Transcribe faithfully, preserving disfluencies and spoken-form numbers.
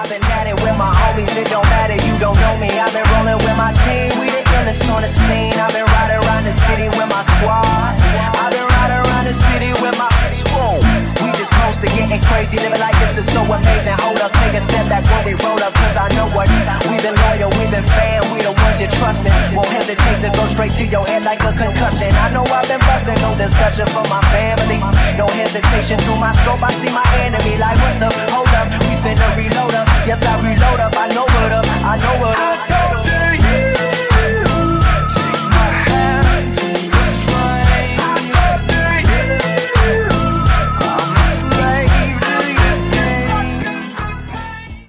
I've been at it with my homies, it don't matter, you don't know me. I've been rolling with my team, we the illest on the scene. I've been riding around the city with my squad. I've been riding around the city with my squad. We just close to getting crazy, living like this is so amazing. Hold up, take a step back when we roll up, cause I know what. We've been loyal, we've been fan, we the ones you're trusting. Won't hesitate to go straight to your head like a concussion. I know I've been busting, no discussion for my family. No hesitation through my scope, I see my enemy like, what's up, hold up, we finna reload up. Yes, I reload up, I know what up, I know what up. I told you.